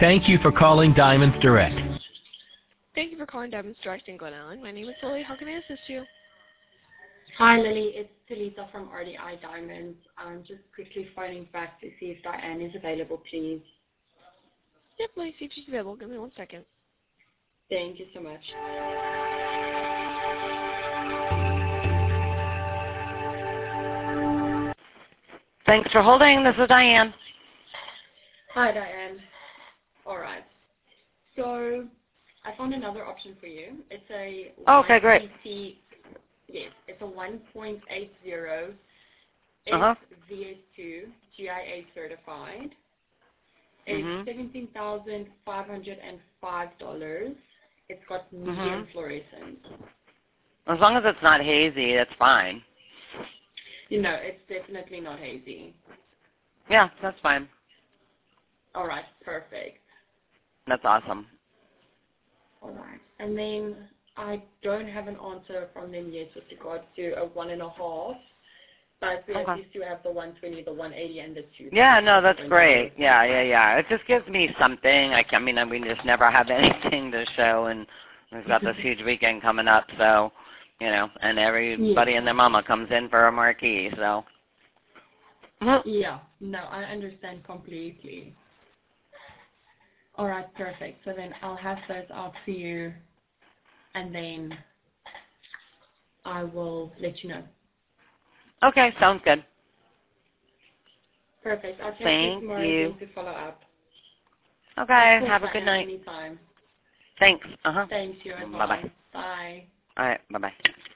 Thank you for calling Diamonds Direct. Thank you for calling Diamonds Direct in Glen Ellen. My name is Lily. How can I assist you? Hi, Lily. It's Talita from RDI Diamonds. I'm just quickly phoning back to see if Diane is available, please. Yep, let me see if she's available. Give me 1 second. Thank you so much. Thanks for holding. This is Diane. Hi, Diane. All right. So I found another option for you. It's a Okay, great. Yes, it's a 1.80 VS2 GIA certified. It's $17,505. It's got medium fluorescence. As long as it's not hazy, it's fine. You know, it's definitely not hazy. Yeah, that's fine. All right, perfect. That's awesome. All right. And then I don't have an answer from them yet with regards to a 1.5, but we at least do have the 120, the 180, and the 2. Yeah, no, that's great. Yeah. It just gives me something. I mean, we just never have anything to show, and we've got this huge weekend coming up, so, you know, and everybody and their mama comes in for a marquee, so. Yeah, no, I understand completely. All right, perfect. So then I'll have those out for you, and then I will let you know. Okay, sounds good. Perfect. I'll check you tomorrow again to follow up. Okay, have a good night. Anytime. Thanks. Thanks, you as well. Bye-bye. Bye. All right, bye-bye.